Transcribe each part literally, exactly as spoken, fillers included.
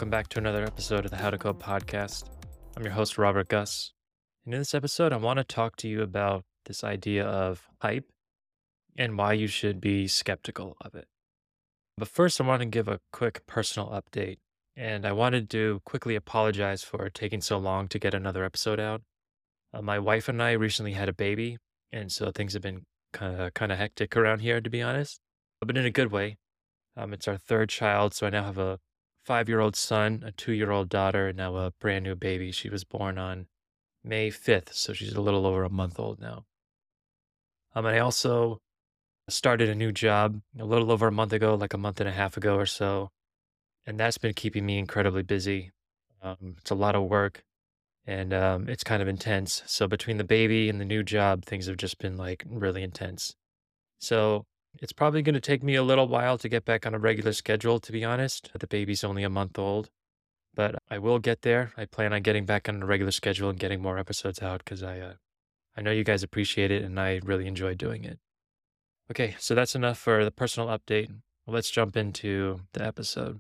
welcome back to another episode of the How to Code podcast. I'm your host, Robert Gus. And in this episode, I want to talk to you about this idea of hype and why you should be skeptical of it. But first, I want to give a quick personal update. And I wanted to quickly apologize for taking so long to get another episode out. Uh, my wife and I recently had a baby, and so things have been kind of kind of hectic around here, to be honest, but in a good way. Um, it's our third child, so I now have a five-year-old son, a two-year-old daughter, and now a brand new baby. She was born on May fifth, so she's a little over a month old now. Um, and I also started a new job a little over a month ago, like a month and a half ago or so, and that's been keeping me incredibly busy. Um, it's a lot of work, and um, it's kind of intense. So between the baby and the new job, things have just been like really intense. So it's probably going to take me a little while to get back on a regular schedule, to be honest. The baby's only a month old, but I will get there. I plan on getting back on a regular schedule and getting more episodes out because I, uh, I know you guys appreciate it and I really enjoy doing it. Okay, so that's enough for the personal update. Let's jump into the episode.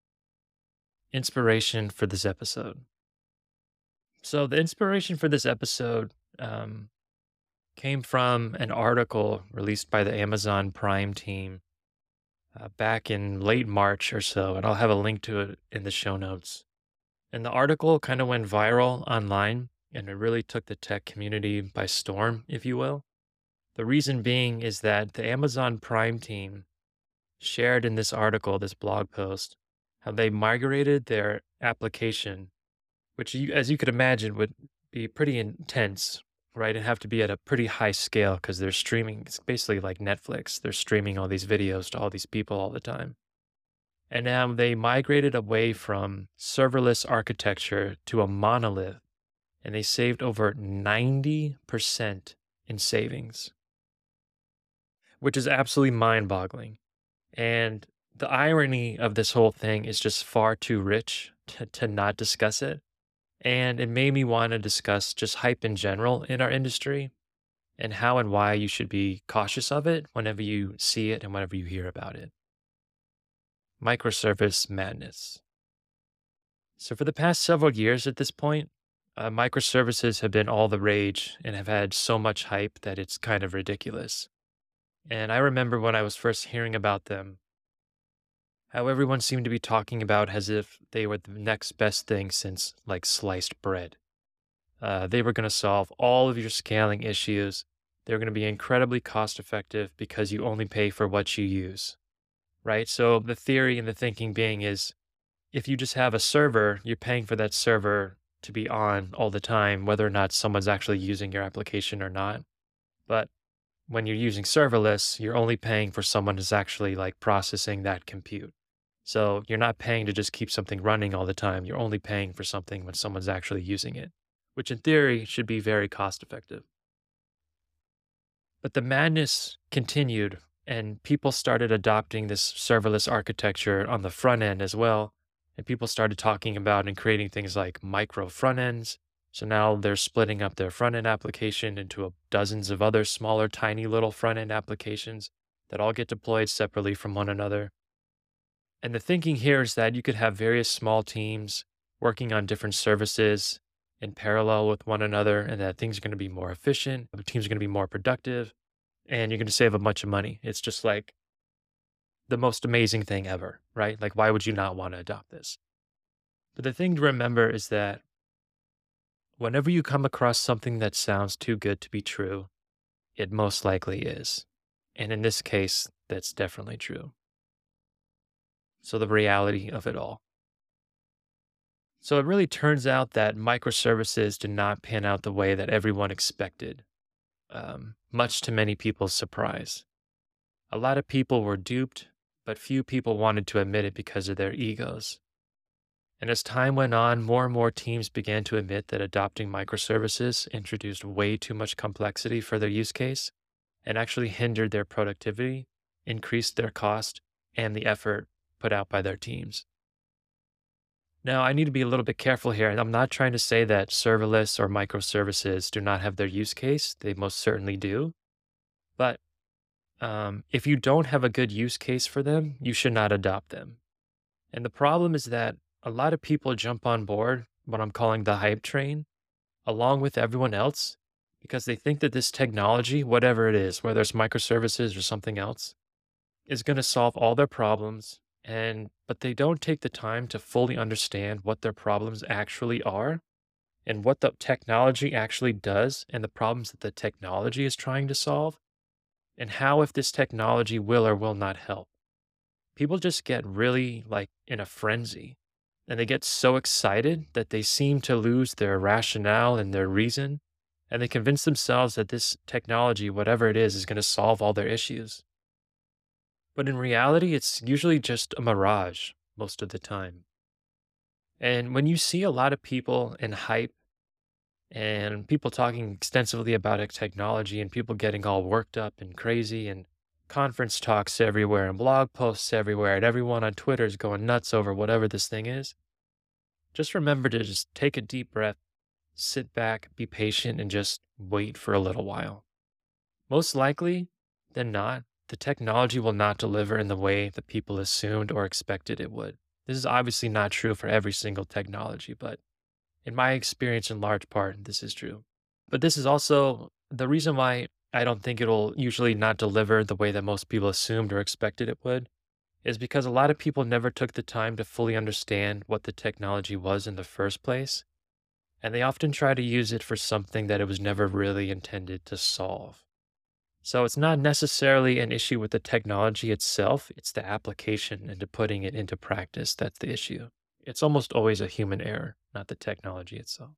Inspiration for this episode. So the inspiration for this episode um, came from an article released by the Amazon Prime team uh, back in late March or so, and I'll have a link to it in the show notes. And the article kind of went viral online, and it really took the tech community by storm, if you will. The reason being is that the Amazon Prime team shared in this article, this blog post, how they migrated their application, which, you, as you could imagine, would be pretty intense, right? And have to be at a pretty high scale because they're streaming. It's basically like Netflix. They're streaming all these videos to all these people all the time. And now they migrated away from serverless architecture to a monolith, and they saved over ninety percent in savings, which is absolutely mind boggling. And the irony of this whole thing is just far too rich to, to not discuss it. And it made me want to discuss just hype in general in our industry and how and why you should be cautious of it whenever you see it and whenever you hear about it. Microservice madness. So, for the past several years at this point, uh, microservices have been all the rage and have had so much hype that it's kind of ridiculous. And I remember when I was first hearing about them, how everyone seemed to be talking about as if they were the next best thing since like sliced bread. Uh, they were going to solve all of your scaling issues. They're going to be incredibly cost effective because you only pay for what you use, right? So the theory and the thinking being is if you just have a server, you're paying for that server to be on all the time, whether or not someone's actually using your application or not. But when you're using serverless, you're only paying for someone who's actually like processing that compute. So you're not paying to just keep something running all the time. You're only paying for something when someone's actually using it, which in theory should be very cost effective. But the madness continued, and people started adopting this serverless architecture on the front end as well. And people started talking about and creating things like micro front ends. So now they're splitting up their front end application into a, dozens of other smaller, tiny little front end applications that all get deployed separately from one another. And the thinking here is that you could have various small teams working on different services in parallel with one another, and that things are going to be more efficient, the teams are going to be more productive, and you're going to save a bunch of money. It's just like the most amazing thing ever, right? Like, why would you not want to adopt this? But the thing to remember is that whenever you come across something that sounds too good to be true, it most likely is. And in this case, that's definitely true. So the reality of it all. So it really turns out that microservices did not pan out the way that everyone expected, um, much to many people's surprise. A lot of people were duped, but few people wanted to admit it because of their egos. And as time went on, more and more teams began to admit that adopting microservices introduced way too much complexity for their use case and actually hindered their productivity, increased their cost, and the effort put out by their teams. Now, I need to be a little bit careful here. I'm not trying to say that serverless or microservices do not have their use case. They most certainly do. But um, if you don't have a good use case for them, you should not adopt them. And the problem is that a lot of people jump on board what I'm calling the hype train along with everyone else because they think that this technology, whatever it is, whether it's microservices or something else, is going to solve all their problems. And but they don't take the time to fully understand what their problems actually are and what the technology actually does and the problems that the technology is trying to solve and how if this technology will or will not help. People just get really like in a frenzy and they get so excited that they seem to lose their rationale and their reason. And they convince themselves that this technology, whatever it is, is going to solve all their issues. But in reality, it's usually just a mirage most of the time. And when you see a lot of people in hype and people talking extensively about it, technology and people getting all worked up and crazy and conference talks everywhere and blog posts everywhere and everyone on Twitter is going nuts over whatever this thing is, just remember to just take a deep breath, sit back, be patient, and just wait for a little while. Most likely than not, the technology will not deliver in the way that people assumed or expected it would. This is obviously not true for every single technology, but in my experience, in large part, this is true. But this is also the reason why I don't think it'll usually not deliver the way that most people assumed or expected it would, is because a lot of people never took the time to fully understand what the technology was in the first place. And they often try to use it for something that it was never really intended to solve. So it's not necessarily an issue with the technology itself, it's the application and to putting it into practice that's the issue. It's almost always a human error, not the technology itself.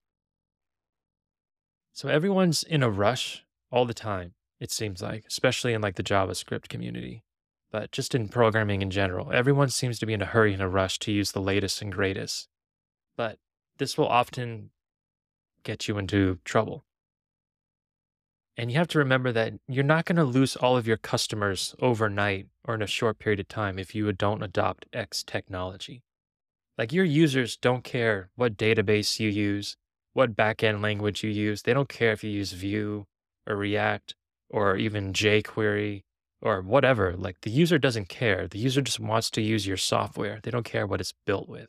So everyone's in a rush all the time, it seems like, especially in like the JavaScript community. But just in programming in general, everyone seems to be in a hurry and a rush to use the latest and greatest. But this will often get you into trouble. And you have to remember that you're not going to lose all of your customers overnight or in a short period of time if you don't adopt X technology. Like your users don't care what database you use, what backend language you use. They don't care if you use Vue or React or even jQuery or whatever. Like the user doesn't care. The user just wants to use your software. They don't care what it's built with.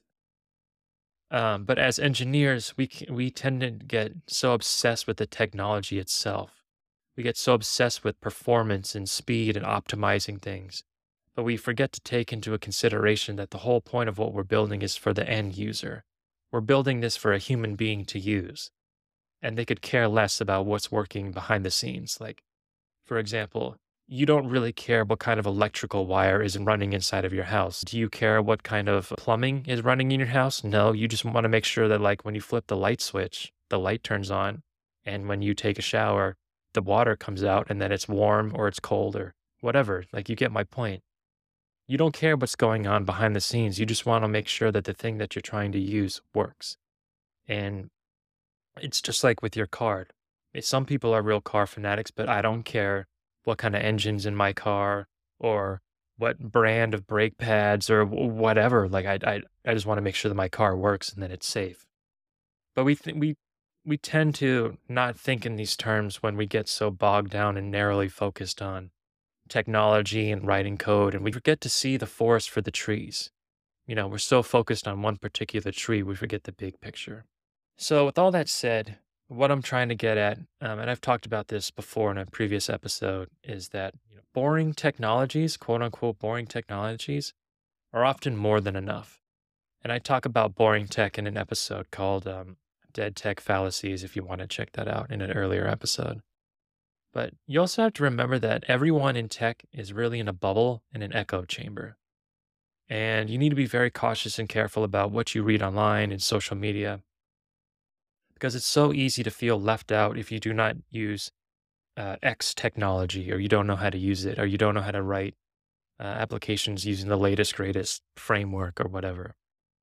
Um, but as engineers, we c- we tend to get so obsessed with the technology itself. We get so obsessed with performance and speed and optimizing things, but we forget to take into a consideration that the whole point of what we're building is for the end user. We're building this for a human being to use, and they could care less about what's working behind the scenes. Like, for example, you don't really care what kind of electrical wire is running inside of your house. Do you care what kind of plumbing is running in your house? No, you just want to make sure that like when you flip the light switch, the light turns on, and when you take a shower, the water comes out and then it's warm or it's cold or whatever. Like you get my point. You don't care what's going on behind the scenes. You just want to make sure that the thing that you're trying to use works. And it's just like with your car. Eh, Some people are real car fanatics, but I don't care what kind of engine's in my car or what brand of brake pads or wh- whatever. Like I, I, I just want to make sure that my car works and that it's safe. But we th- we we tend to not think in these terms when we get so bogged down and narrowly focused on technology and writing code, and we forget to see the forest for the trees. You know, we're so focused on one particular tree, we forget the big picture. So, with all that said, what I'm trying to get at, um, and I've talked about this before in a previous episode, is that you know, boring technologies, quote unquote, boring technologies, are often more than enough. And I talk about boring tech in an episode called um, Dead Tech Fallacies, if you want to check that out in an earlier episode. But you also have to remember that everyone in tech is really in a bubble and an echo chamber. And you need to be very cautious and careful about what you read online and social media because it's so easy to feel left out if you do not use uh, X technology or you don't know how to use it or you don't know how to write uh, applications using the latest, greatest framework or whatever.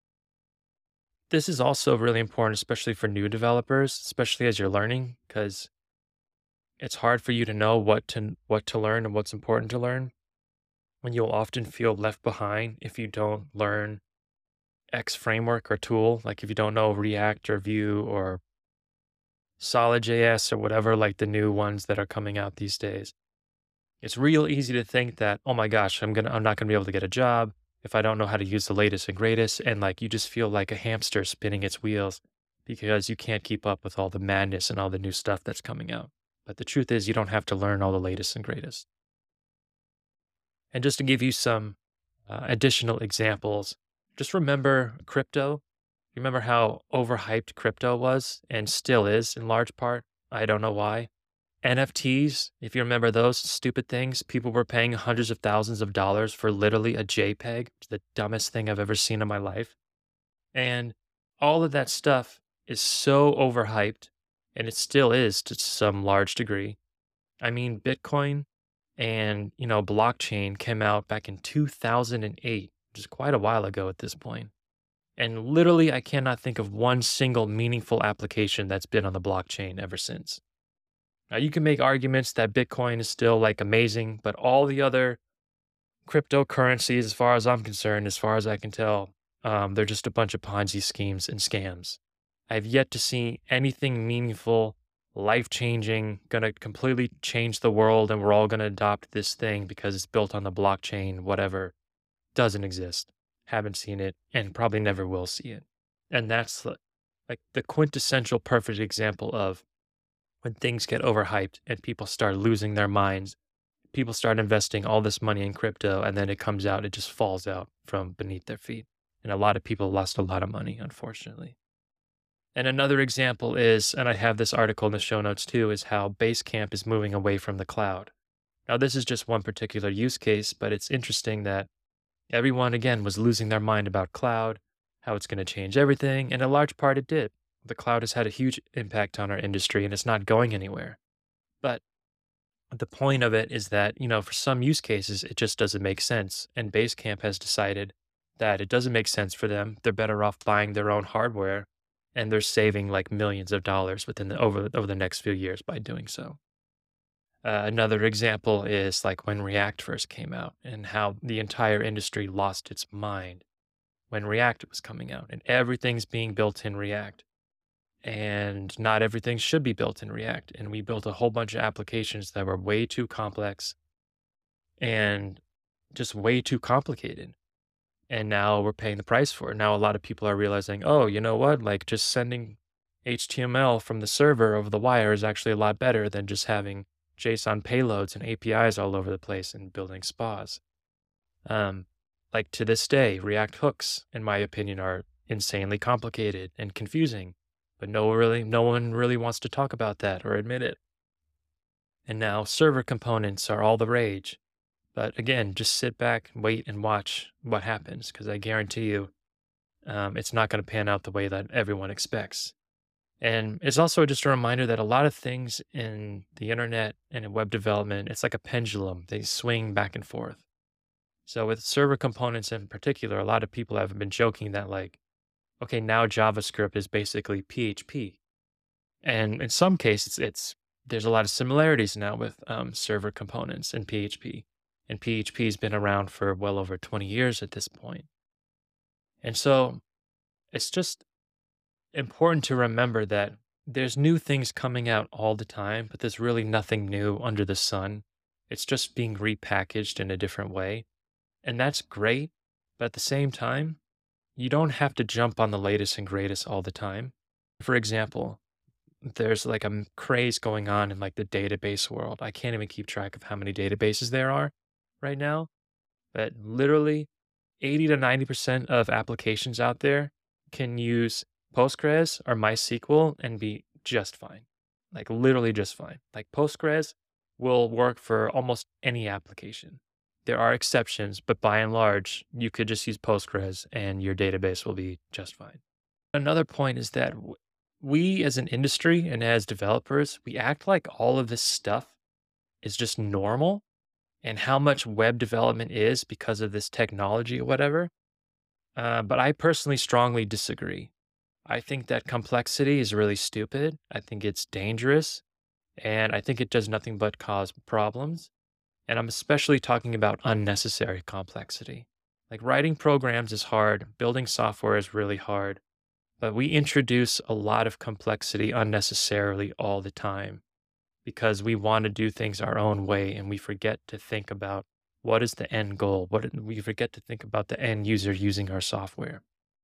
This is also really important, especially for new developers, especially as you're learning, because it's hard for you to know what to what to learn and what's important to learn. And you'll often feel left behind if you don't learn X framework or tool, like if you don't know React or Vue or Solid.js or whatever, like the new ones that are coming out these days. It's real easy to think that, oh my gosh, I'm gonna I'm not gonna be able to get a job. if I don't know how to use the latest and greatest, and like you just feel like a hamster spinning its wheels because you can't keep up with all the madness and all the new stuff that's coming out. But the truth is, you don't have to learn all the latest and greatest. And just to give you some uh, additional examples, just remember crypto. You remember how overhyped crypto was and still is in large part? I don't know why. N F Ts, if you remember those stupid things, people were paying hundreds of thousands of dollars for literally a JPEG, the dumbest thing I've ever seen in my life. And all of that stuff is so overhyped, and it still is to some large degree. I mean, Bitcoin and, you know, blockchain came out back in two thousand eight, which is quite a while ago at this point. And literally, I cannot think of one single meaningful application that's been on the blockchain ever since. Now, you can make arguments that Bitcoin is still like amazing, but all the other cryptocurrencies, as far as I'm concerned, as far as I can tell, um, they're just a bunch of Ponzi schemes and scams. I've yet to see anything meaningful, life changing, going to completely change the world, and we're all going to adopt this thing because it's built on the blockchain, whatever. Doesn't exist. Haven't seen it, and probably never will see it. And that's the- like the quintessential perfect example of when things get overhyped and people start losing their minds. People start investing all this money in crypto, and then it comes out, it just falls out from beneath their feet. And a lot of people lost a lot of money, unfortunately. And another example is, and I have this article in the show notes too, is how Basecamp is moving away from the cloud. Now, this is just one particular use case, but it's interesting that everyone, again, was losing their mind about cloud, how it's going to change everything, and in large part it did. The cloud has had a huge impact on our industry, and it's not going anywhere. But the point of it is that, you know, for some use cases, it just doesn't make sense. And Basecamp has decided that it doesn't make sense for them. They're better off buying their own hardware, and they're saving like millions of dollars within the over over the next few years by doing so. Uh, another example is like when React first came out and how the entire industry lost its mind when React was coming out, and everything's being built in React. And not everything should be built in React. And we built a whole bunch of applications that were way too complex and just way too complicated. And now we're paying the price for it. Now a lot of people are realizing, oh, you know what? Like just sending H T M L from the server over the wire is actually a lot better than just having JSON payloads and A P Is all over the place and building spas. Um, like to this day, React hooks, in my opinion, are insanely complicated and confusing, but no really, no one really wants to talk about that or admit it. And now server components are all the rage. But again, just sit back, wait, and watch what happens, because I guarantee you, um, it's not going to pan out the way that everyone expects. And it's also just a reminder that a lot of things in the internet and in web development, it's like a pendulum. They swing back and forth. So with server components in particular, a lot of people have been joking that like, okay, now JavaScript is basically P H P. And in some cases, it's there's a lot of similarities now with um, server components and P H P. And P H P has been around for well over twenty years at this point. And so it's just important to remember that there's new things coming out all the time, but there's really nothing new under the sun. It's just being repackaged in a different way. And that's great. But at the same time, you don't have to jump on the latest and greatest all the time. For example, there's like a m- craze going on in like the database world. I can't even keep track of how many databases there are right now, but literally eighty to ninety percent of applications out there can use Postgres or MySQL and be just fine. Like literally just fine. Like Postgres will work for almost any application. There are exceptions, but by and large, you could just use Postgres and your database will be just fine. Another point is that w- we as an industry and as developers, we act like all of this stuff is just normal, and how much web development is because of this technology or whatever. Uh, but I personally strongly disagree. I think that complexity is really stupid. I think it's dangerous, and I think it does nothing but cause problems. And I'm especially talking about unnecessary complexity. Like writing programs is hard, building software is really hard, but we introduce a lot of complexity unnecessarily all the time because we want to do things our own way and we forget to think about What is the end goal? What we forget to think about the end user using our software.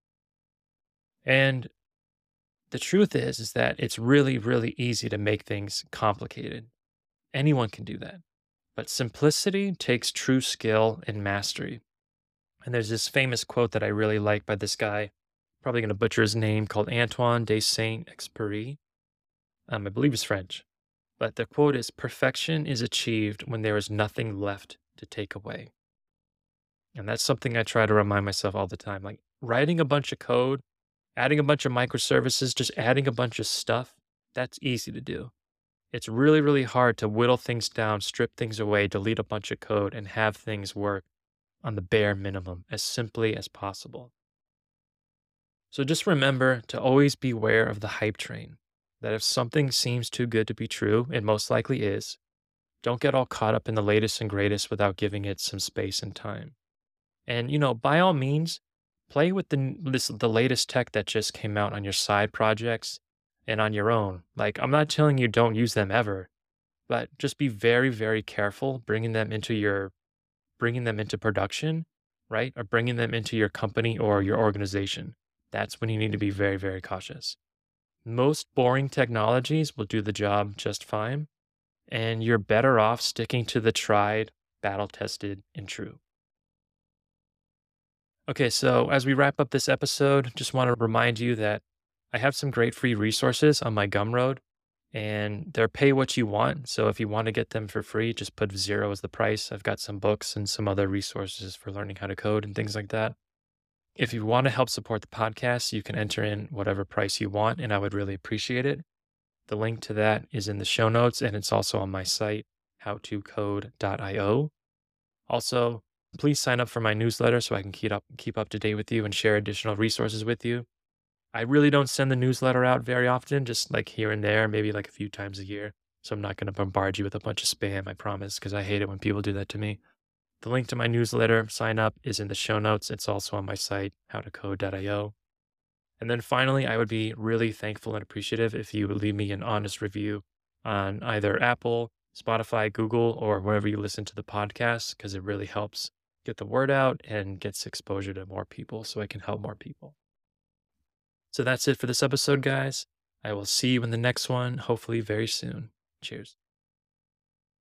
And the truth is, is that it's really, really easy to make things complicated. Anyone can do that. But simplicity takes true skill and mastery. And there's this famous quote that I really like by this guy, probably going to butcher his name, called Antoine de Saint Exupéry. Um, I believe it's French. But the quote is, perfection is achieved when there is nothing left to take away. And that's something I try to remind myself all the time. Like writing a bunch of code, adding a bunch of microservices, just adding a bunch of stuff, that's easy to do. It's really, really hard to whittle things down, strip things away, delete a bunch of code, and have things work on the bare minimum as simply as possible. So just remember to always beware of the hype train, that if something seems too good to be true, it most likely is. Don't get all caught up in the latest and greatest without giving it some space and time. And, you know, by all means, play with the, n- this, the latest tech that just came out on your side projects and on your own. Like, I'm not telling you don't use them ever, but just be very, very careful bringing them into your, bringing them into production, right? Or bringing them into your company or your organization. That's when you need to be very, very cautious. Most boring technologies will do the job just fine, and you're better off sticking to the tried, battle tested, and true. Okay, so as we wrap up this episode, just want to remind you that I have some great free resources on my Gumroad, and they're pay what you want. So if you want to get them for free, just put zero as the price. I've got some books and some other resources for learning how to code and things like that. If you want to help support the podcast, you can enter in whatever price you want, and I would really appreciate it. The link to that is in the show notes, and it's also on my site, how to code dot io. Also, please sign up for my newsletter so I can keep up keep up to date with you and share additional resources with you. I really don't send the newsletter out very often, just like here and there, maybe like a few times a year. So I'm not going to bombard you with a bunch of spam, I promise, because I hate it when people do that to me. The link to my newsletter sign up is in the show notes. It's also on my site, how to code dot io. And then finally, I would be really thankful and appreciative if you would leave me an honest review on either Apple, Spotify, Google, or wherever you listen to the podcast, because it really helps get the word out and gets exposure to more people so I can help more people. So that's it for this episode, guys. I will see you in the next one, hopefully very soon. Cheers.